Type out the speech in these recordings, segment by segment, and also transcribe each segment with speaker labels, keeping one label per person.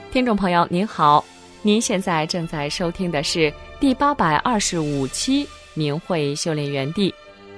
Speaker 1: 听众朋友您好，您现在正在收听的是第825期明慧修炼园地。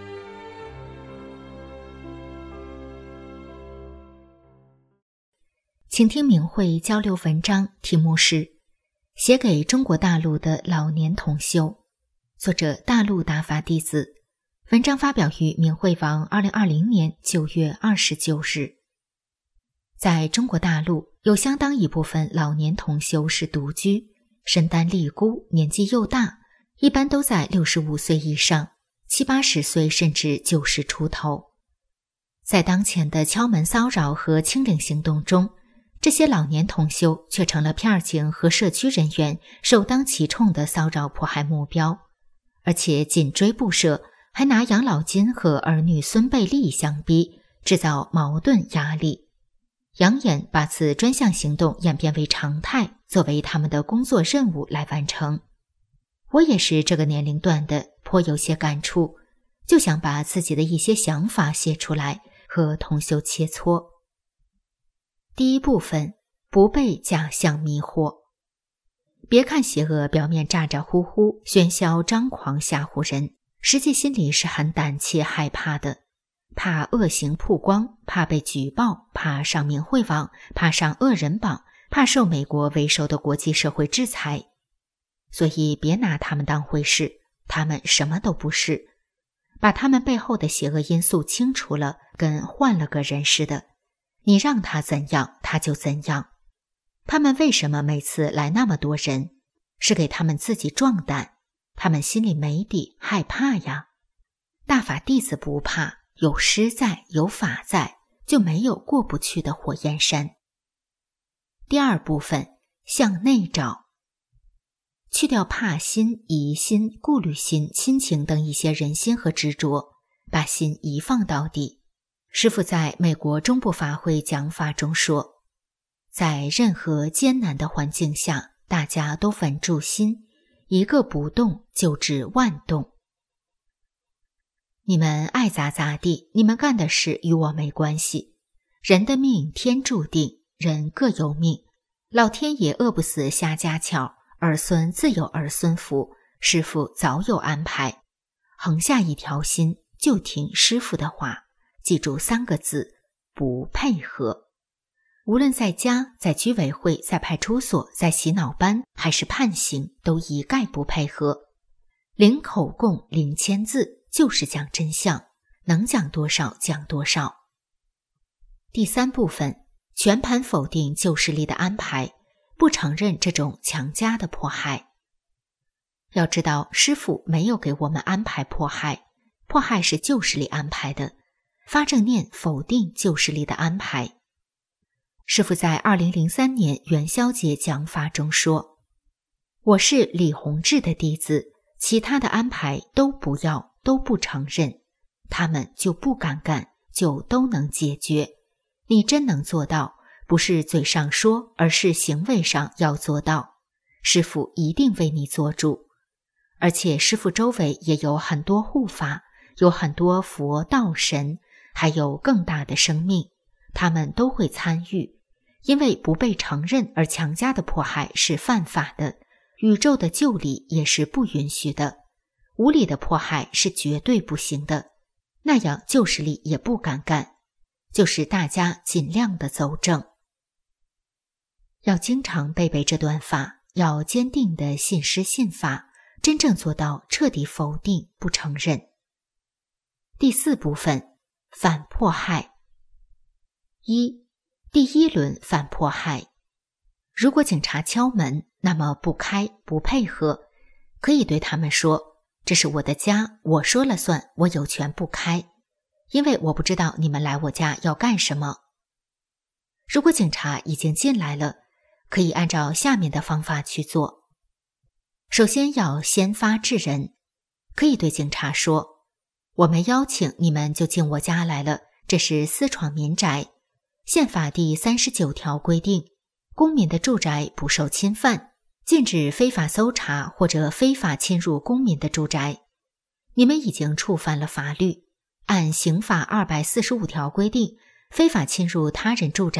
Speaker 2: 请听明慧交流文章，题目是写给中国大陆的老年同修，作者大陆达法弟子，文章发表于明慧网2020年9月29日。在中国大陆，有相当一部分老年同修是独居，身单力孤，年纪又大，一般都在65岁以上，70、80岁甚至90出头。在当前的敲门骚扰和清零行动中，这些老年同修却成了片警和社区人员首当其冲的骚扰迫害目标，而且紧追不舍，还拿养老金和儿女孙辈利益相逼，制造矛盾压力，扬言把此专项行动演变为常态，作为他们的工作任务来完成。我也是这个年龄段的，颇有些感触，就想把自己的一些想法写出来，和同修切磋。第一部分，不被假象迷惑。别看邪恶表面咋咋呼呼，喧嚣张狂吓唬人，实际心里是很胆怯害怕的，怕恶行曝光，怕被举报，怕上明慧网，怕上恶人榜，怕受美国为首的国际社会制裁。所以别拿他们当回事，他们什么都不是。把他们背后的邪恶因素清除了，跟换了个人似的，你让他怎样他就怎样。他们为什么每次来那么多人？是给他们自己壮胆，他们心里没底，害怕呀。大法弟子不怕，有师在，有法在，就没有过不去的火焰山。第二部分，向内找。去掉怕心、疑心、顾虑心、亲情等一些人心和执着，把心一放到底。师父在美国中部法会讲法中说，在任何艰难的环境下，大家都稳住心，一个不动就治万动。你们爱咋咋地，你们干的事与我没关系。人的命天注定，人各有命，老天爷饿不死瞎家巧，儿孙自有儿孙福，师父早有安排。横下一条心，就听师父的话，记住3个字，不配合。无论在家，在居委会，在派出所，在洗脑班，还是判刑，都一概不配合。零口供，零签字，就是讲真相，能讲多少讲多少。第三部分，全盘否定旧势力的安排，不承认这种强加的迫害。要知道，师父没有给我们安排迫害，迫害是旧势力安排的。发正念否定旧势力的安排。师父在2003年元宵节讲法中说，我是李洪志的弟子，其他的安排都不要，都不承认，他们就不敢干，就都能解决。你真能做到，不是嘴上说，而是行为上要做到，师父一定为你做主。而且师父周围也有很多护法，有很多佛道神，还有更大的生命，他们都会参与。因为不被承认而强加的迫害是犯法的，宇宙的旧理也是不允许的，无理的迫害是绝对不行的，那样旧势力也不敢干。就是大家尽量的走正，要经常背背这段法，要坚定的信师信法，真正做到彻底否定不承认。第四部分，反迫害。第一轮反迫害。如果警察敲门，那么不开不配合，可以对他们说，这是我的家，我说了算，我有权不开，因为我不知道你们来我家要干什么。如果警察已经进来了，可以按照下面的方法去做。首先要先发制人，可以对警察说，我没邀请你们就进我家来了，这是私闯民宅。宪法第39条规定，公民的住宅不受侵犯，禁止非法搜查或者非法侵入公民的住宅。你们已经触犯了法律，按刑法245条规定，非法侵入他人住宅的，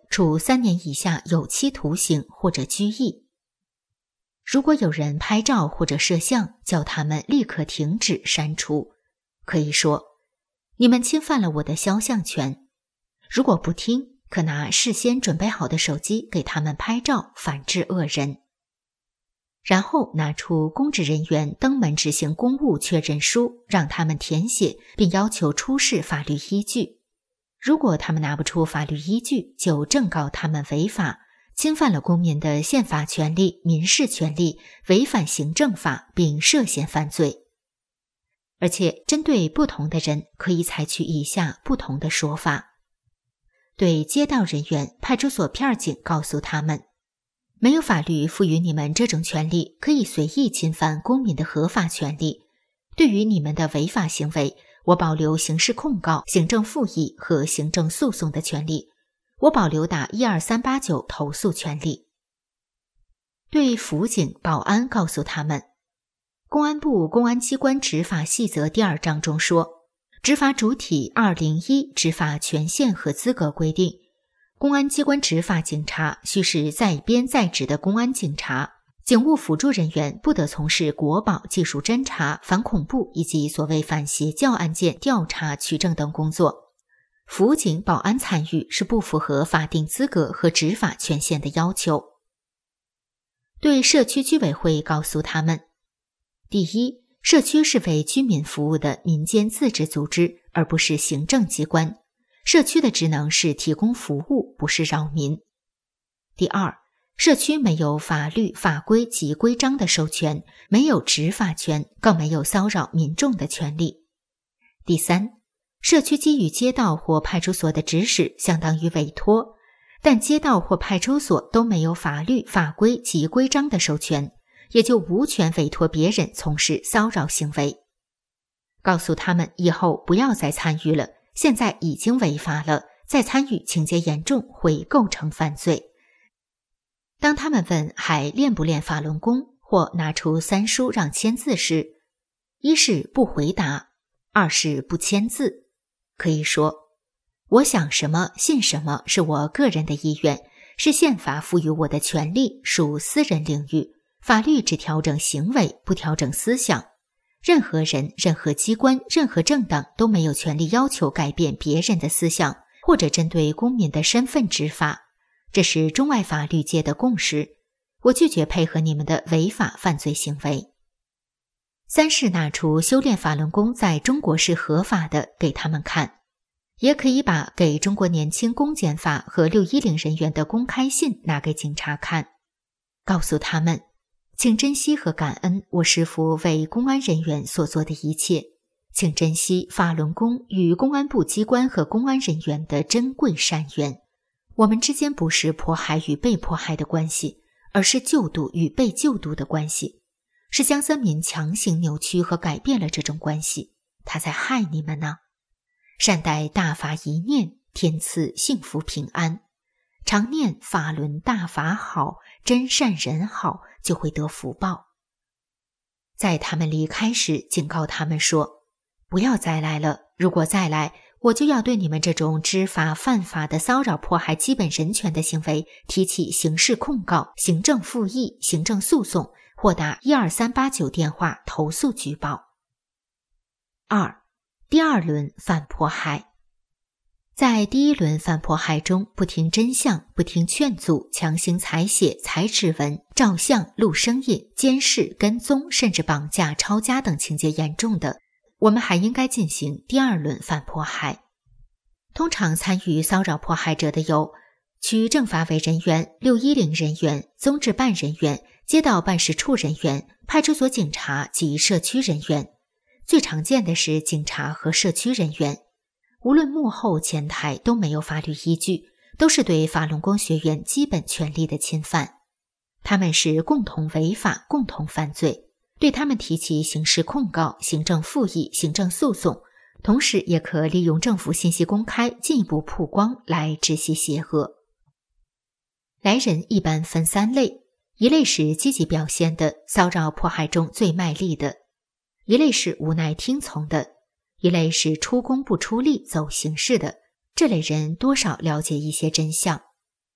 Speaker 2: 处3年以下有期徒刑或者拘役。如果有人拍照或者摄像，叫他们立刻停止删除，可以说：你们侵犯了我的肖像权。如果不听，可拿事先准备好的手机给他们拍照，反制恶人。然后拿出公职人员登门执行公务确认书，让他们填写，并要求出示法律依据。如果他们拿不出法律依据，就正告他们违法，侵犯了公民的宪法权利、民事权利，违反行政法，并涉嫌犯罪。而且针对不同的人，可以采取以下不同的说法。对街道人员、派出所片警告诉他们，没有法律赋予你们这种权利，可以随意侵犯公民的合法权利。对于你们的违法行为，我保留刑事控告、行政复议和行政诉讼的权利，我保留打12389投诉权利。对辅警、保安告诉他们，公安部公安机关执法细则第2章中说，执法主体201执法权限和资格规定，公安机关执法警察须是在编在职的公安警察，警务辅助人员不得从事国保、技术侦查、反恐怖以及所谓反邪教案件调查、取证等工作。辅警、保安参与是不符合法定资格和执法权限的要求。对社区居委会告诉他们，第一，社区是为居民服务的民间自治组织，而不是行政机关。社区的职能是提供服务，不是扰民。第二，社区没有法律、法规及规章的授权，没有执法权，更没有骚扰民众的权利。第三，社区给予街道或派出所的指使相当于委托，但街道或派出所都没有法律、法规及规章的授权，也就无权委托别人从事骚扰行为。告诉他们以后不要再参与了，现在已经违法了，再参与情节严重，会构成犯罪。当他们问还练不练法轮功，或拿出3书让签字时，一是不回答，二是不签字。可以说，我想什么信什么是我个人的意愿，是宪法赋予我的权利，属私人领域，法律只调整行为，不调整思想。任何人、任何机关、任何政党都没有权利要求改变别人的思想，或者针对公民的身份执法。这是中外法律界的共识。我拒绝配合你们的违法犯罪行为。三是拿出修炼法轮功在中国是合法的给他们看，也可以把给中国年轻公检法和610人员的公开信拿给警察看，告诉他们，请珍惜和感恩我师父为公安人员所做的一切，请珍惜法轮功与公安部机关和公安人员的珍贵善缘。我们之间不是迫害与被迫害的关系，而是救度与被救度的关系，是江泽民强行扭曲和改变了这种关系，他在害你们呢。善待大法一念，天赐幸福平安。常念法轮大法好，真善人好，就会得福报。在他们离开时，警告他们说，不要再来了，如果再来，我就要对你们这种知法犯法的骚扰迫害基本人权的行为提起刑事控告、行政复议、行政诉讼，或打12389电话投诉举报。二，第二轮反迫害。在第一轮反迫害中，不听真相、不听劝阻、强行采写、采指纹、照相、录声音、监视、跟踪，甚至绑架、抄家等情节严重的，我们还应该进行第二轮反迫害。通常参与骚扰迫害者的有区政法委人员、610人员、综治办人员、街道办事处人员、派出所警察及社区人员。最常见的是警察和社区人员。无论幕后前台都没有法律依据，都是对法轮功学员基本权利的侵犯。他们是共同违法、共同犯罪，对他们提起刑事控告、行政复议、行政诉讼，同时也可利用政府信息公开进一步曝光来止息邪恶。来人一般分3类，一类是积极表现的，骚扰迫害中最卖力的；一类是无奈听从的；一类是出工不出力走形式的，这类人多少了解一些真相。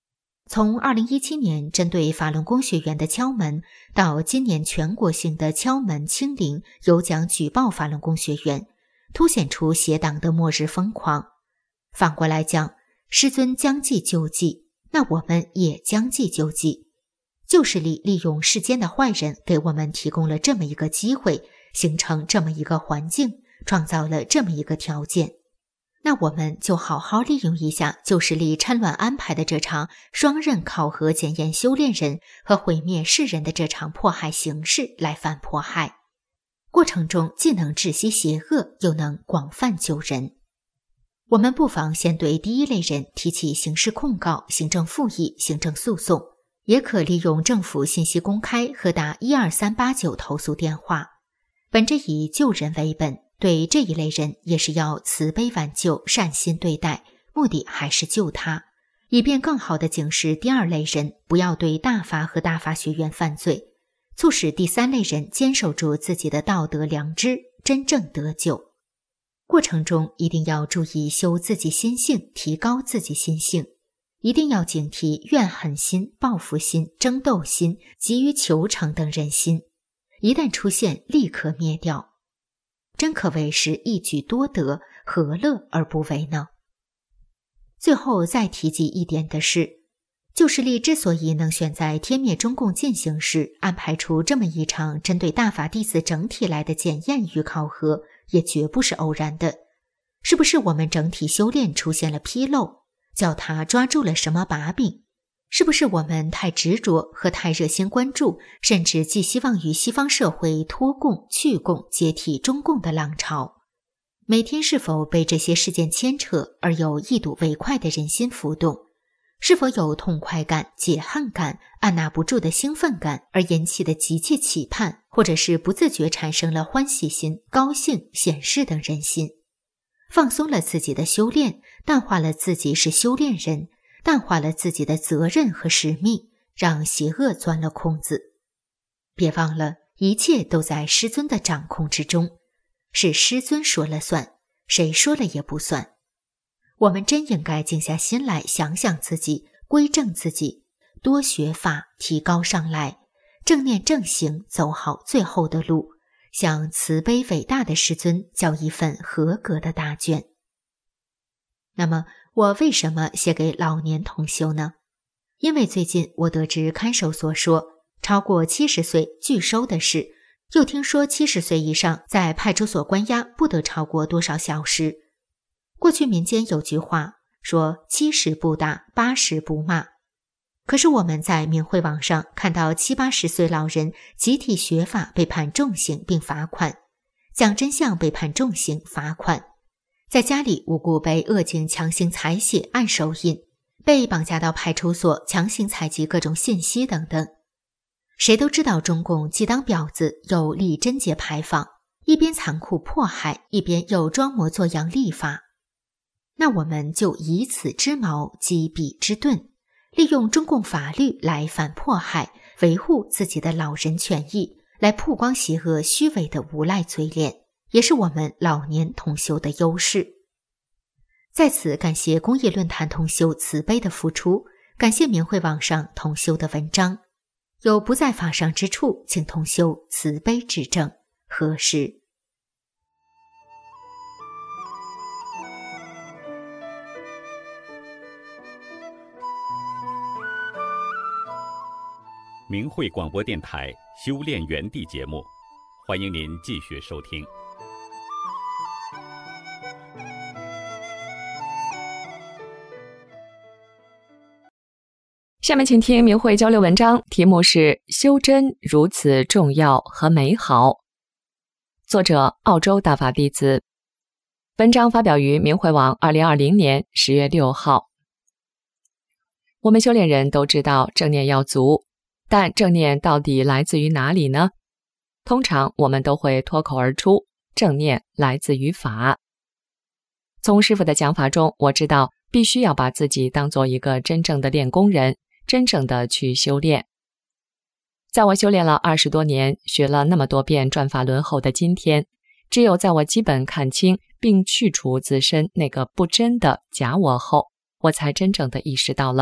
Speaker 2: 从2017年针对法轮功学员的敲门，到今年全国性的敲门清零，有奖举报法轮功学员，凸显出邪党的末日疯狂。反过来讲，师尊将计就计，那我们也将计就计。旧势力利用世间的坏人，给我们提供了这么一个机会，形成这么一个环境，创造了这么一个条件。那我们就好好利用一下旧势力趁乱安排的这场双刃考核检验修炼人和毁灭世人的这场迫害形式来反迫害，过程中既能止息邪恶，又能广泛救人。我们不妨先对第一类人提起刑事控告、行政复议、行政诉讼，也可利用政府信息公开和打12389投诉电话。本着以救人为本，对这一类人也是要慈悲挽救、善心对待，目的还是救他，以便更好地警示第二类人不要对大法和大法学员犯罪，促使第三类人坚守住自己的道德良知，真正得救。过程中一定要注意修自己心性，提高自己心性，一定要警惕怨恨心、报复心、争斗心、急于求成等人心，一旦出现立刻灭掉。真可谓是一举多得，何乐而不为呢？最后再提及一点的是，旧势力之所以能选在天灭中共进行时安排出这么一场针对大法弟子整体来的检验与考核，也绝不是偶然的。是不是我们整体修炼出现了纰漏，叫他抓住了什么把柄？是不是我们太执着和太热心关注，甚至寄希望于西方社会脱共、去共、解体中共的浪潮？每天是否被这些事件牵扯而有一睹为快的人心浮动？是否有痛快感、解恨感、按捺不住的兴奋感而引起的急切期盼，或者是不自觉产生了欢喜心、高兴、显示等人心？放松了自己的修炼，淡化了自己是修炼人，淡化了自己的责任和使命，让邪恶钻了空子。别忘了，一切都在师尊的掌控之中，是师尊说了算，谁说了也不算。我们真应该静下心来想想自己，归正自己，多学法，提高上来，正念正行，走好最后的路，向慈悲伟大的师尊交一份合格的答卷。那么我为什么写给老年同修呢？因为最近我得知看守所说，超过70岁拒收的事，又听说70岁以上在派出所关押不得超过多少小时。过去民间有句话说70不打，80不骂。可是我们在明慧网上看到70、80岁老人集体学法被判重刑并罚款，讲真相被判重刑罚款，在家里无故被恶警强行采血按手印，被绑架到派出所强行采集各种信息等等。谁都知道中共既当婊子又立贞节牌坊，一边残酷迫害，一边又装模作样立法。那我们就以此之矛击彼之盾，利用中共法律来反迫害，维护自己的老人权益，来曝光邪恶虚伪的无赖嘴脸，也是我们老年同修的优势。在此感谢公益论坛同修慈悲的付出，感谢明慧网上同修的文章。有不在法上之处，请同修慈悲指正，何时？
Speaker 3: 明慧广播电台修炼园地节目，欢迎您继续收听。
Speaker 1: 下面请听明慧交流文章，题目是修真如此重要和美好，作者澳洲大法弟子。文章发表于明慧网2020年10月6号。我们修炼人都知道正念要足，但正念到底来自于哪里呢？通常我们都会脱口而出，正念来自于法。从师父的讲法中，我知道必须要把自己当做一个真正的练功人，真正的去修炼。在我修炼了20多年，学了那么多遍转法轮后的今天，只有在我基本看清并去除自身那个不真的假我后，我才真正的意识到了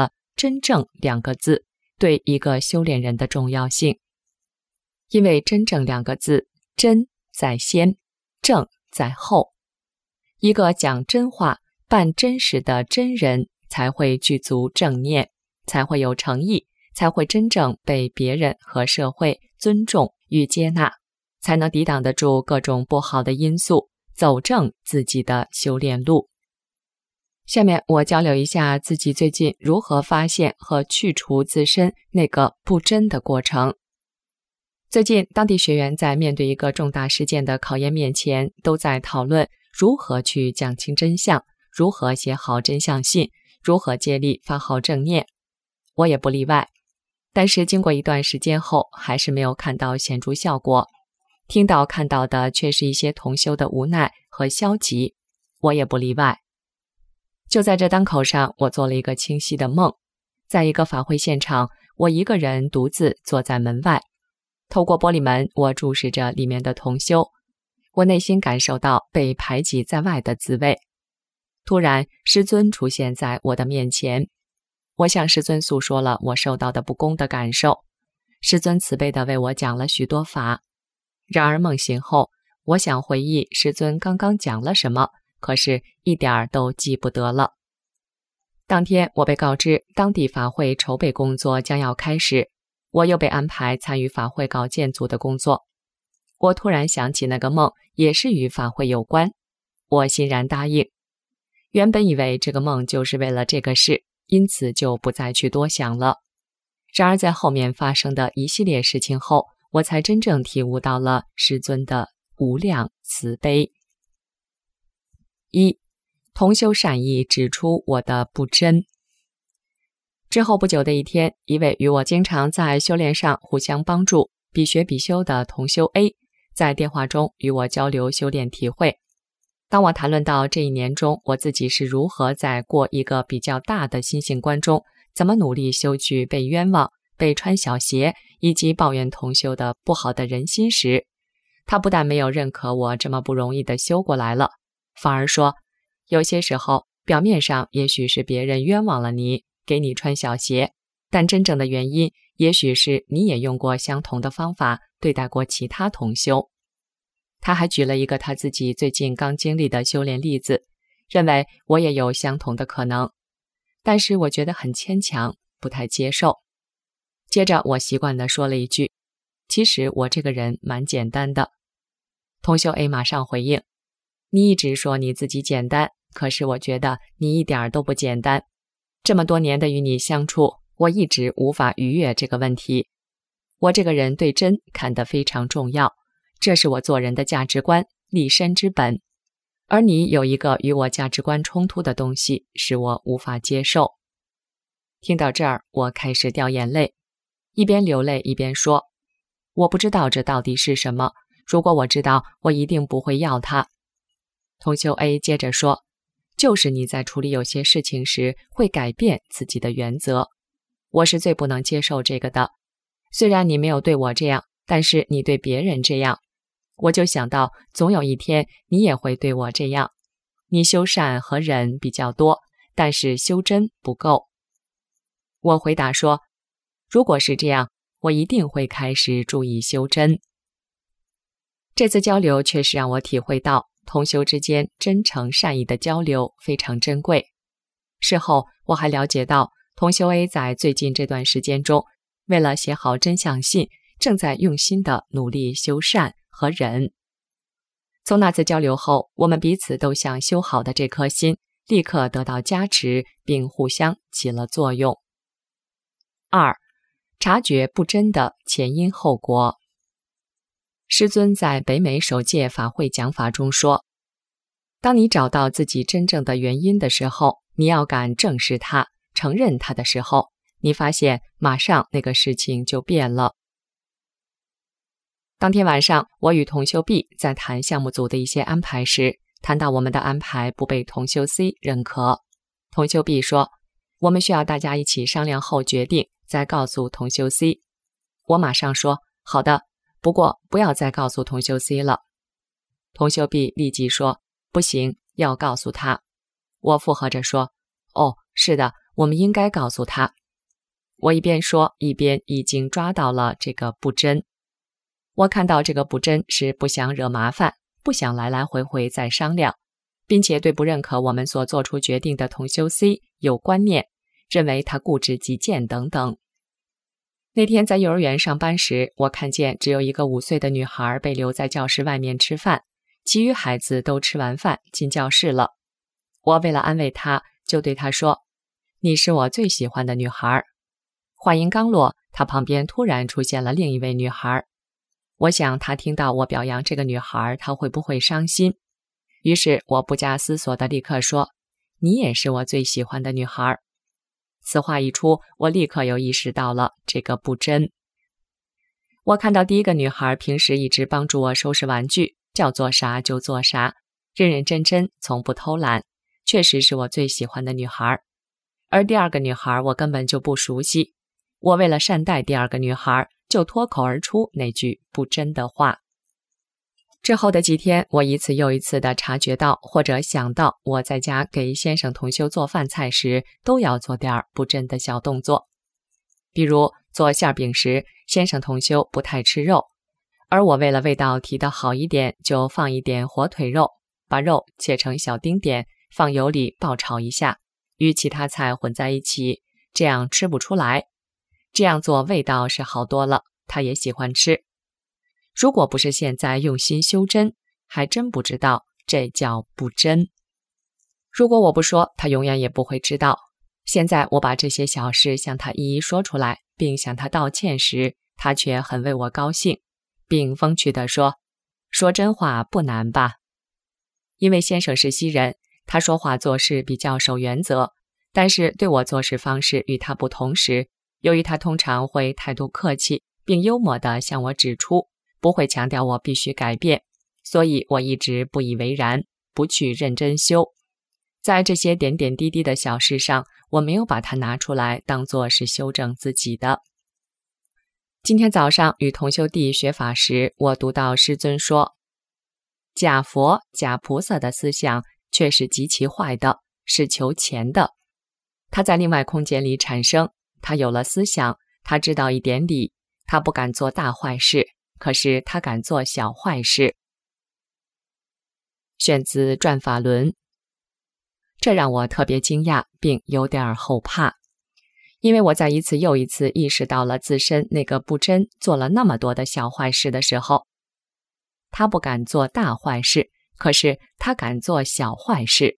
Speaker 1: 真正2个字对一个修炼人的重要性。因为真正2个字，真在先，正在后。一个讲真话、办真实的真人才会具足正念，才会有诚意，才会真正被别人和社会尊重与接纳，才能抵挡得住各种不好的因素，走正自己的修炼路。下面我交流一下自己最近如何发现和去除自身那个不真的过程。最近当地学员在面对一个重大事件的考验面前，都在讨论如何去讲清真相，如何写好真相信，如何接力发好正念。我也不例外，但是经过一段时间后，还是没有看到显著效果。听到看到的却是一些同修的无奈和消极，我也不例外。就在这当口上，我做了一个清晰的梦，在一个法会现场，我一个人独自坐在门外，透过玻璃门，我注视着里面的同修，我内心感受到被排挤在外的滋味。突然，师尊出现在我的面前，我向师尊诉说了我受到的不公的感受，师尊慈悲地为我讲了许多法。然而梦醒后，我想回忆师尊刚刚讲了什么，可是一点儿都记不得了。当天我被告知当地法会筹备工作将要开始，我又被安排参与法会稿件组的工作。我突然想起那个梦也是与法会有关，我欣然答应。原本以为这个梦就是为了这个事，因此就不再去多想了。然而在后面发生的一系列事情后，我才真正体悟到了师尊的无量慈悲。1. 同修善意指出我的不真。之后不久的一天，一位与我经常在修炼上互相帮助、比学比修的同修 A 在电话中与我交流修炼体会。当我谈论到这一年中我自己是如何在过一个比较大的心性关中，怎么努力修去被冤枉、被穿小鞋以及抱怨同修的不好的人心时，他不但没有认可我这么不容易的修过来了，反而说，有些时候表面上也许是别人冤枉了你，给你穿小鞋，但真正的原因也许是你也用过相同的方法对待过其他同修。他还举了一个他自己最近刚经历的修炼例子，认为我也有相同的可能，但是我觉得很牵强，不太接受。接着我习惯地说了一句，其实我这个人蛮简单的。同修 A 马上回应，你一直说你自己简单，可是我觉得你一点都不简单。这么多年的与你相处，我一直无法逾越这个问题。我这个人对真看得非常重要，这是我做人的价值观，立身之本。而你有一个与我价值观冲突的东西，使我无法接受。听到这儿，我开始掉眼泪，一边流泪一边说，我不知道这到底是什么，如果我知道，我一定不会要它。同修 A 接着说，就是你在处理有些事情时会改变自己的原则，我是最不能接受这个的。虽然你没有对我这样，但是你对别人这样，我就想到总有一天你也会对我这样。你修善和忍比较多，但是修真不够。我回答说，如果是这样，我一定会开始注意修真。这次交流确实让我体会到同修之间真诚善意的交流非常珍贵。事后我还了解到，同修 A 在最近这段时间中，为了写好真相信，正在用心地努力修善和忍。从那次交流后，我们彼此都像修好的这颗心，立刻得到加持，并互相起了作用。2. 察觉不真的前因后果。师尊在北美首届法会讲法中说，当你找到自己真正的原因的时候，你要敢正视它，承认它的时候，你发现马上那个事情就变了。当天晚上，我与同修 B 在谈项目组的一些安排时，谈到我们的安排不被同修 C 认可。同修 B 说，我们需要大家一起商量后决定，再告诉同修 C。我马上说，好的，不过不要再告诉同修 C 了。同修 B 立即说，不行，要告诉他。我附和着说，哦，是的，我们应该告诉他。 我一边说，一边已经抓到了这个不真。我看到这个不真是不想惹麻烦，不想来来回回再商量，并且对不认可我们所做出决定的同修 C 有观念，认为他固执己见等等。那天在幼儿园上班时，我看见只有一个5岁的女孩被留在教室外面吃饭，其余孩子都吃完饭进教室了。我为了安慰她，就对她说：“你是我最喜欢的女孩。”话音刚落，她旁边突然出现了另一位女孩。我想她听到我表扬这个女孩，她会不会伤心？于是我不加思索地立刻说：“你也是我最喜欢的女孩。”此话一出，我立刻又意识到了这个不真。我看到第一个女孩平时一直帮助我收拾玩具，叫做啥就做啥，认认真真，从不偷懒，确实是我最喜欢的女孩。而第二个女孩我根本就不熟悉，我为了善待第二个女孩，就脱口而出那句不真的话。之后的几天，我一次又一次地察觉到或者想到我在家给先生同修做饭菜时，都要做点不真的小动作。比如做馅饼时，先生同修不太吃肉，而我为了味道提得好一点，就放一点火腿肉，把肉切成小丁点，放油里爆炒一下，与其他菜混在一起，这样吃不出来。这样做味道是好多了，他也喜欢吃。如果不是现在用心修真，还真不知道这叫不真。如果我不说，他永远也不会知道。现在我把这些小事向他一一说出来，并向他道歉时，他却很为我高兴，并风趣地说：“说真话不难吧？”因为先生是西人，他说话做事比较守原则，但是对我做事方式与他不同时，由于他通常会态度客气，并幽默地向我指出，不会强调我必须改变，所以我一直不以为然，不去认真修。在这些点点滴滴的小事上，我没有把它拿出来当作是修正自己的。今天早上与同修弟学法时，我读到师尊说，假佛假菩萨的思想却是极其坏的，是求钱的。他在另外空间里产生，他有了思想，他知道一点理，他不敢做大坏事，可是他敢做小坏事。选自《转法轮》。这让我特别惊讶，并有点后怕，因为我在一次又一次意识到了自身那个不真做了那么多的小坏事的时候，他不敢做大坏事，可是他敢做小坏事。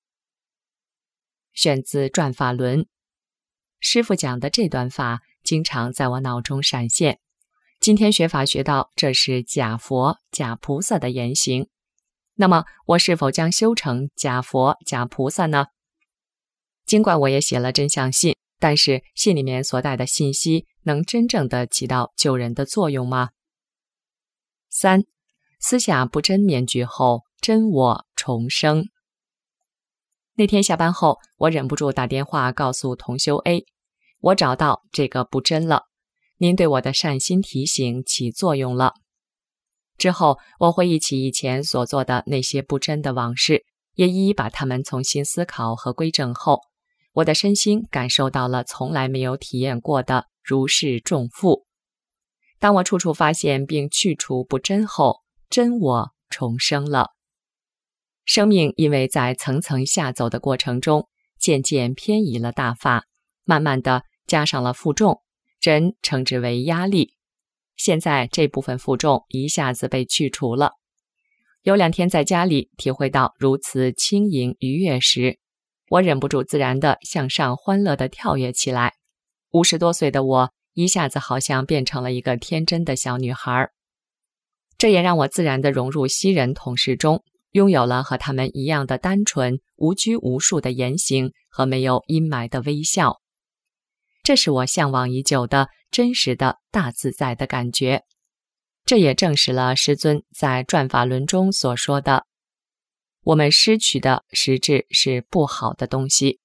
Speaker 1: 选自《转法轮》。师父讲的这段法经常在我脑中闪现。今天学法学到，这是假佛假菩萨的言行。那么我是否将修成假佛假菩萨呢？尽管我也写了真相信，但是信里面所带的信息能真正的起到救人的作用吗？3. 撕下不真面具后，真我重生。那天下班后，我忍不住打电话告诉同修 A， 我找到这个不真了，您对我的善心提醒起作用了。之后我回忆起以前所做的那些不真的往事，也一一把它们重新思考和归正后，我的身心感受到了从来没有体验过的如释重负。当我处处发现并去除不真后，真我重生了。生命因为在层层下走的过程中，渐渐偏移了大法，慢慢的加上了负重，人称之为压力。现在这部分负重一下子被去除了。有2天在家里体会到如此轻盈愉悦时，我忍不住自然地向上欢乐地跳跃起来。50多岁的我一下子好像变成了一个天真的小女孩。这也让我自然地融入西人同事中，拥有了和他们一样的单纯、无拘无束的言行和没有阴霾的微笑。这是我向往已久的真实的大自在的感觉。这也证实了师尊在《转法轮》中所说的，我们失去的实质是不好的东西。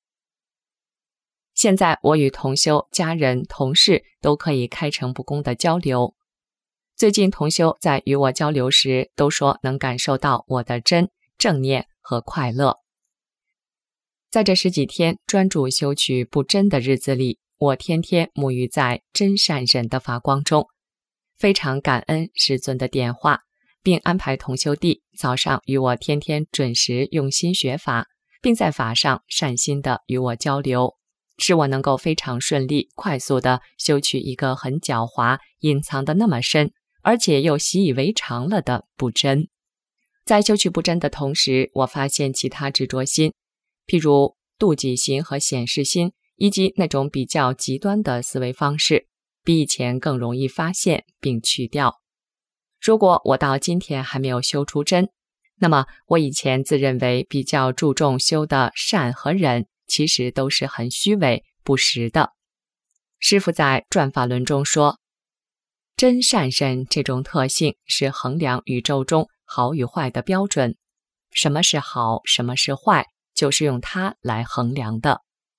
Speaker 1: 现在我与同修、家人、同事都可以开诚布公的交流。最近同修在与我交流时都说能感受到我的真、正念和快乐。在这10几天专注修取不真的日子里， 我天天沐浴在真善忍的法光中，非常感恩师尊的点化，并安排同修弟早上与我天天准时用心学法，并在法上善心地与我交流，使我能够非常顺利快速地修取一个很狡猾隐藏得那么深，而且又习以为常了的不真。在修取不真的同时，我发现其他执着心，譬如妒忌心和显示心，以及那种比较极端的思维方式，比以前更容易发现并去掉。如果我到今天还没有修出真，那么我以前自认为比较注重修的善和忍，其实都是很虚伪不实的。师父在转法轮中说，真善忍这种特性是衡量宇宙中好与坏的标准，什么是好，什么是坏，就是用它来衡量的。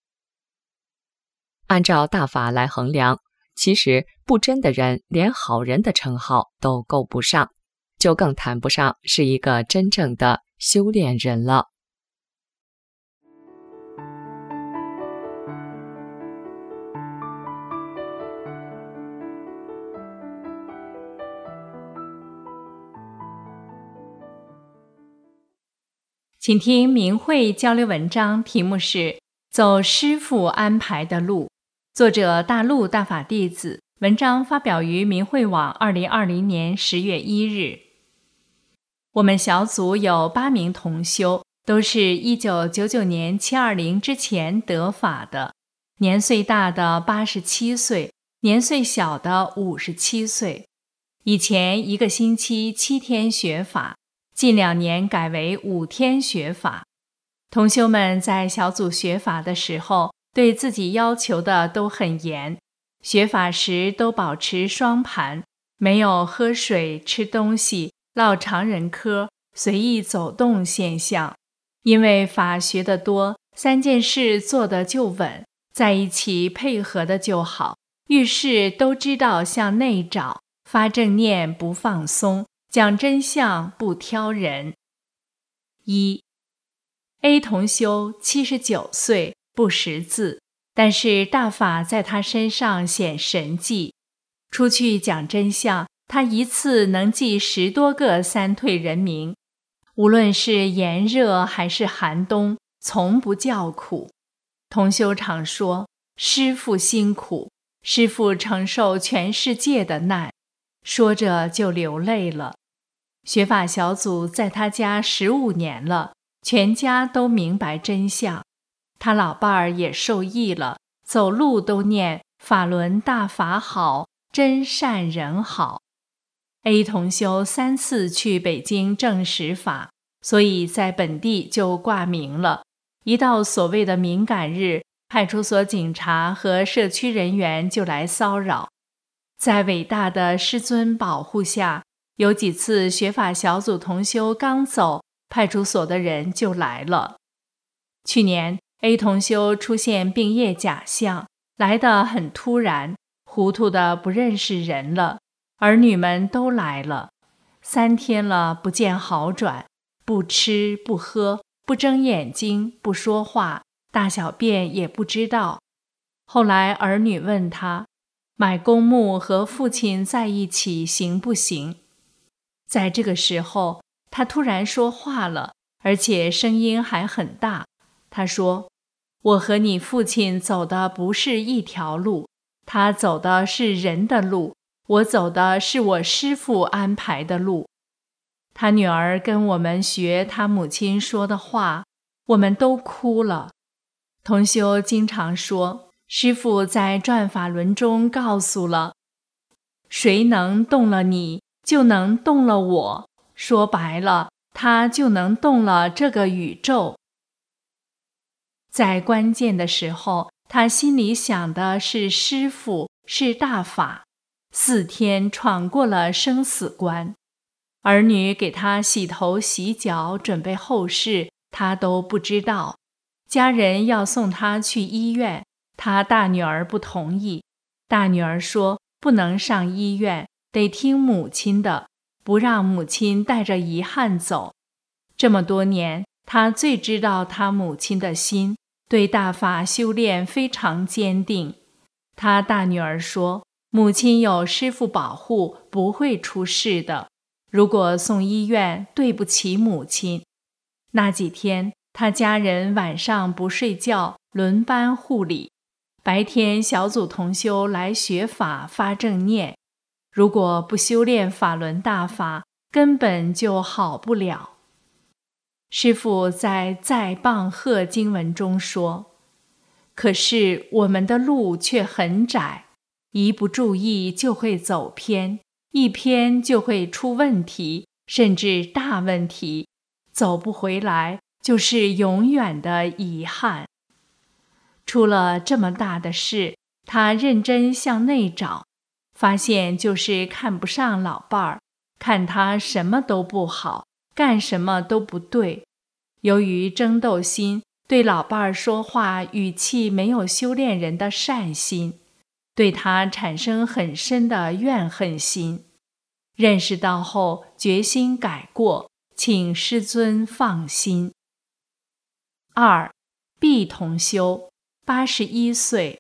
Speaker 1: 按照大法来衡量，其实不真的人连好人的称号都够不上，就更谈不上是一个真正的修炼人了。
Speaker 4: 请听明慧交流文章，题目是走师父安排的路，作者大陆大法弟子，文章发表于明慧网2020年10月1日。我们小组有8名同修，都是1999年720之前得法的，年岁大的87岁，年岁小的57岁。以前1个星期7天学法，近2年改为5天学法。同修们在小组学法的时候，对自己要求的都很严，学法时都保持双盘，没有喝水、吃东西、唠常人嗑、随意走动现象。因为法学得多，3件事做得就稳，在一起配合的就好，遇事都知道向内找，发正念不放松，讲真相不挑人。A 同修79岁，不识字，但是大法在他身上显神迹。出去讲真相，他一次能记10多个三退人名，无论是炎热还是寒冬，从不叫苦。同修常说，师父辛苦，师父承受全世界的难，说着就流泪了。学法小组在他家15年了，全家都明白真相，他老伴儿也受益了，走路都念法轮大法好，真善人好。A 同修3次去北京证实法，所以在本地就挂名了。一到所谓的敏感日，派出所警察和社区人员就来骚扰。在伟大的师尊保护下，有几次学法小组同修刚走，派出所的人就来了。去年 A 同修出现病业假象，来得很突然，糊涂的不认识人了，儿女们都来了。3天了不见好转，不吃不喝，不睁眼睛，不说话，大小便也不知道。后来儿女问他，买公墓和父亲在一起行不行？在这个时候，他突然说话了，而且声音还很大。他说，我和你父亲走的不是一条路，他走的是人的路，我走的是我师父安排的路。他女儿跟我们学他母亲说的话，我们都哭了。同修经常说，师父在转法轮中告诉了，谁能动了你，就能动了我，说白了，他就能动了这个宇宙。在关键的时候，他心里想的是师父，是大法，4天闯过了生死关。儿女给他洗头洗脚，准备后事，他都不知道。家人要送他去医院，他大女儿不同意。大女儿说，不能上医院，得听母亲的，不让母亲带着遗憾走。这么多年，他最知道他母亲的心，对大法修炼非常坚定。 他大女儿说，母亲有师父保护，不会出事的。如果送医院，对不起母亲。那几天，他家人晚上不睡觉，轮班护理。白天小组同修来学法发正念，如果不修炼法轮大法，根本就好不了。师父在在棒喝经文中说，可是我们的路却很窄，一不注意就会走偏，一偏就会出问题，甚至大问题，走不回来就是永远的遗憾。出了这么大的事，他认真向内找，发现就是看不上老伴儿，看他什么都不好，干什么都不对。由于争斗心，对老伴儿说话语气没有修炼人的善心，对他产生很深的怨恨心。认识到后，决心改过，请师尊放心。2. 毕同修81岁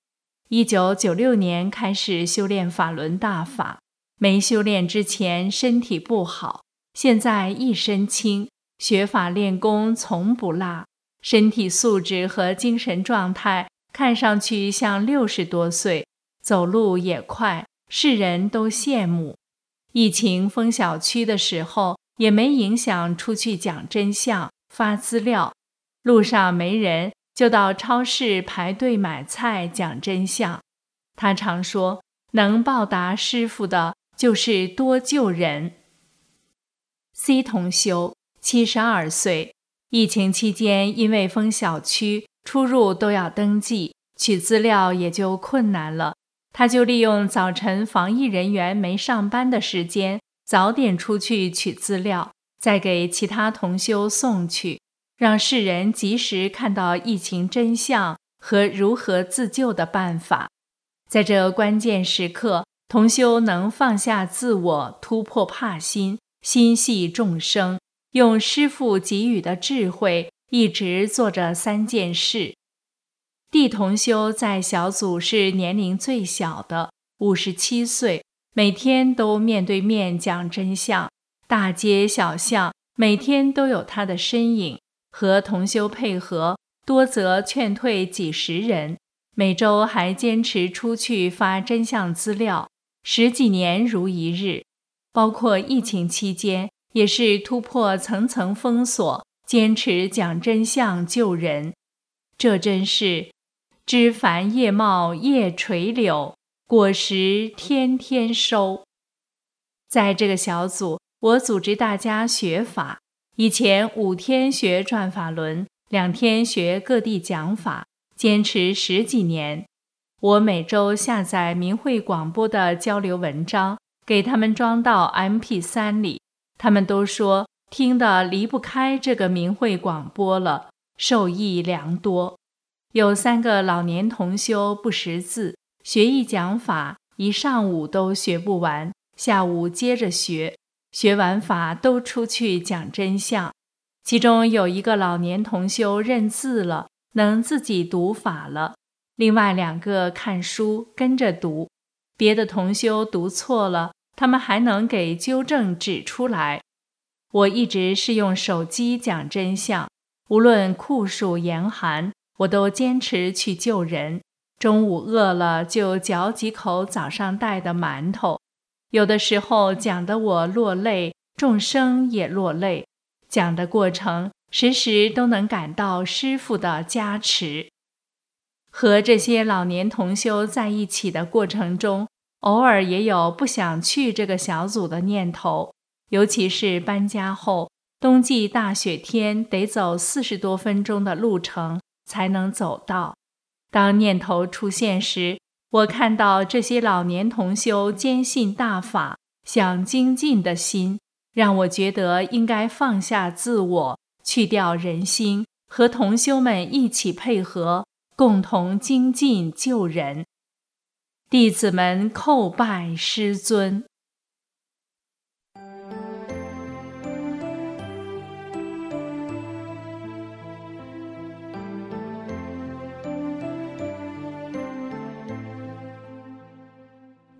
Speaker 4: ，1996年开始修炼法轮大法，没修炼之前身体不好，现在一身轻，学法练功从不落，身体素质和精神状态看上去像60多岁，走路也快，世人都羡慕。疫情封小区的时候，也没影响出去讲真相、发资料，路上没人就到超市排队买菜讲真相。他常说，能报答师父的就是多救人。C 同修72岁，疫情期间因为封小区，出入都要登记，取资料也就困难了。他就利用早晨防疫人员没上班的时间，早点出去取资料，再给其他同修送去，让世人及时看到疫情真相和如何自救的办法。在这关键时刻，同修能放下自我，突破怕心，心系众生，用师父给予的智慧，一直做着3件事。D 同修在小组是年龄最小的，57岁，每天都面对面讲真相，大街小巷每天都有他的身影，和同修配合，多则劝退几十人，每周还坚持出去发真相资料，10几年如一日。包括疫情期间，也是突破层层封锁，坚持讲真相救人。这真是枝繁叶茂叶垂柳，果实天天收。在这个小组，我组织大家学法，以前5天学转法轮，2天学各地讲法，坚持10几年。我每周下载明慧广播的交流文章，给他们装到 MP3 里，他们都说听得离不开这个明慧广播了，受益良多。有3个老年同修不识字，学艺讲法，一上午都学不完，下午接着学，学完法都出去讲真相。其中有1个老年同修认字了，能自己读法了，另外2个看书跟着读，别的同修读错了，他们还能给纠正指出来。我一直是用手机讲真相，无论酷暑严寒，我都坚持去救人。中午饿了就嚼几口早上带的馒头，有的时候讲得我落泪，众生也落泪。讲的过程时时都能感到师父的加持。和这些老年同修在一起的过程中，偶尔也有不想去这个小组的念头，尤其是搬家后，冬季大雪天得走40多分钟的路程才能走到。当念头出现时，我看到这些老年同修坚信大法，想精进的心，让我觉得应该放下自我，去掉人心，和同修们一起配合，共同精进救人。弟子们叩拜师尊。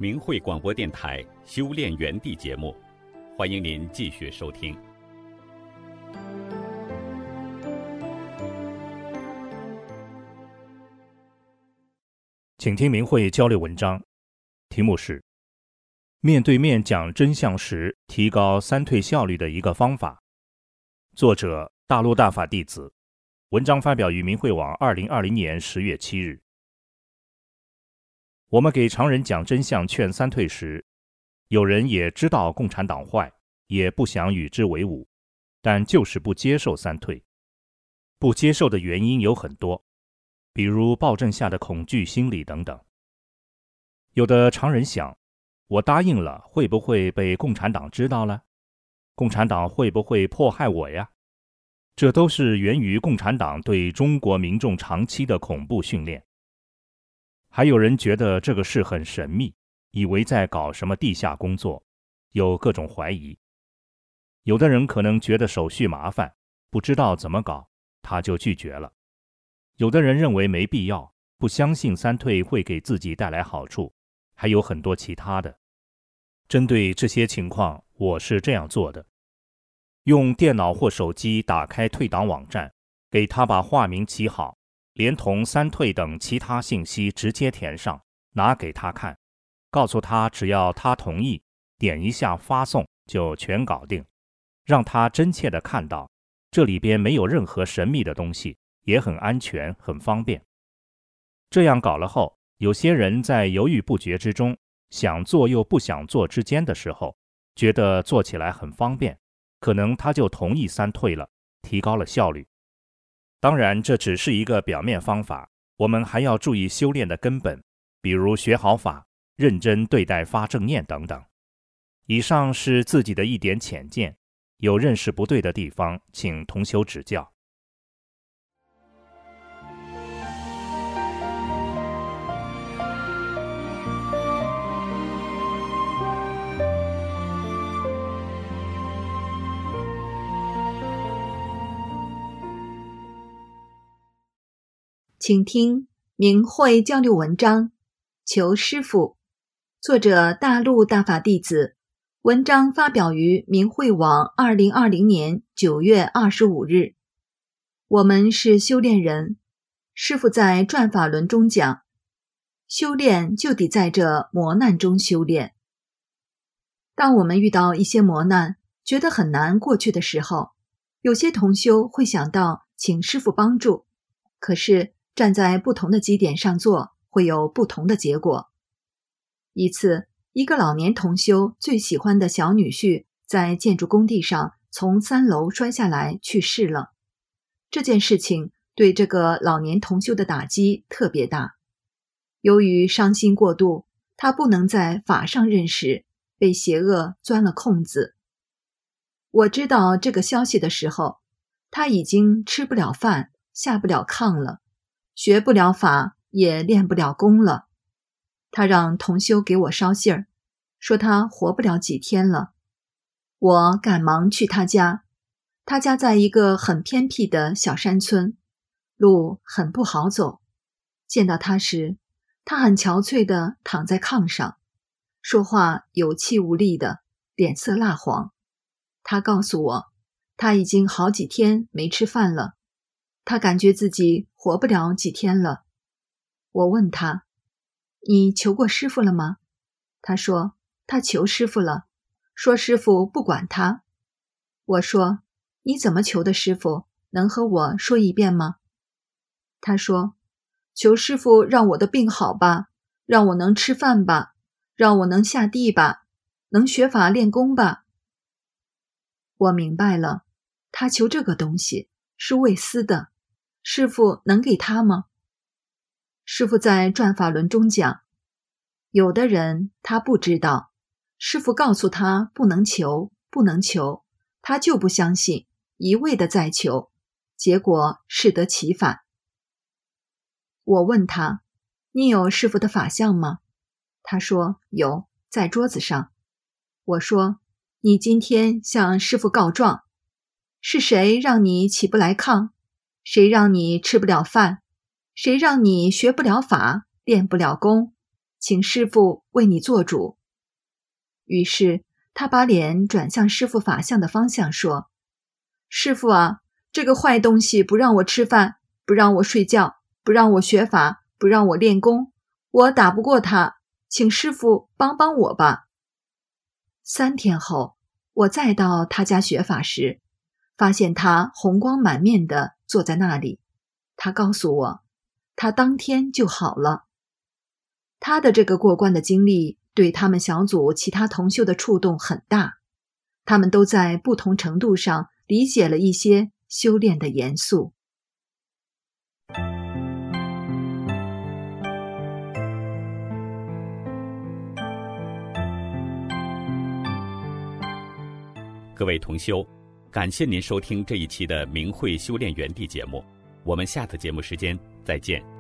Speaker 3: 明慧广播电台修炼园地节目，欢迎您继续收听。
Speaker 5: 请听明慧交流文章，题目是面对面讲真相时提高三退效率的一个方法。作者大陆大法弟子，文章发表于明慧网2020年10月7日。我们给常人讲真相劝三退时，有人也知道共产党坏，也不想与之为伍，但就是不接受三退。不接受的原因有很多，比如暴政下的恐惧心理等等。有的常人想，我答应了，会不会被共产党知道了？共产党会不会迫害我呀？这都是源于共产党对中国民众长期的恐怖训练。还有人觉得这个事很神秘，以为在搞什么地下工作，有各种怀疑。有的人可能觉得手续麻烦，不知道怎么搞，他就拒绝了。有的人认为没必要，不相信三退会给自己带来好处，还有很多其他的。针对这些情况，我是这样做的：用电脑或手机打开退党网站，给他把化名起好，连同三退等其他信息直接填上，拿给他看，告诉他只要他同意，点一下发送就全搞定，让他真切地看到这里边没有任何神秘的东西，也很安全，很方便。这样搞了后，有些人在犹豫不决之中，想做又不想做之间的时候，觉得做起来很方便，可能他就同意三退了，提高了效率。当然，这只是一个表面方法，我们还要注意修炼的根本，比如学好法，认真对待发正念等等。以上是自己的一点浅见，有认识不对的地方，请同修指教。
Speaker 6: 请听明慧交流文章，求师父，作者大陆大法弟子，文章发表于明慧网2020年9月25日。我们是修炼人，师父在转法轮中讲，修炼就得在这磨难中修炼。当我们遇到一些磨难，觉得很难过去的时候，有些同修会想到请师父帮助，可是站在不同的基点上做，会有不同的结果。一次，一个老年同修最喜欢的小女婿在建筑工地上从3楼摔下来去世了。这件事情对这个老年同修的打击特别大。由于伤心过度，他不能在法上认识，被邪恶钻了空子。我知道这个消息的时候，他已经吃不了饭，下不了炕了，学不了法，也练不了功了。他让同修给我捎信儿，说他活不了几天了。我赶忙去他家，他家在一个很偏僻的小山村，路很不好走。见到他时，他很憔悴地躺在炕上，说话有气无力的，脸色蜡黄。他告诉我，他已经好几天没吃饭了，他感觉自己活不了几天了。我问他，你求过师父了吗？他说他求师父了，说师父不管他。我说，你怎么求的师父？能和我说一遍吗？他说，求师父让我的病好吧，让我能吃饭吧，让我能下地吧，能学法练功吧。我明白了，他求这个东西是为私的，师父能给他吗？师父在转法轮中讲，有的人他不知道，师父告诉他不能求，不能求，他就不相信，一味的在求，结果适得其反。我问他，你有师父的法相吗？他说有，在桌子上。我说，你今天向师父告状，是谁让你起不来炕？谁让你吃不了饭？谁让你学不了法，练不了功？ 请师父为你做主。”于是他把脸转向师父法相的方向说：“师父啊，这个坏东西不让我吃饭，不让我睡觉，不让我学法，不让我练功，我打不过他，请师父帮帮我吧。”3天后，我再到他家学法时，发现他红光满面地坐在那里。他告诉我，他当天就好了。他的这个过关的经历对他们小组其他同修的触动很大，他们都在不同程度上理解了一些修炼的严肃。
Speaker 3: 各位同修，感谢您收听这一期的明慧修炼园地节目，我们下次节目时间再见。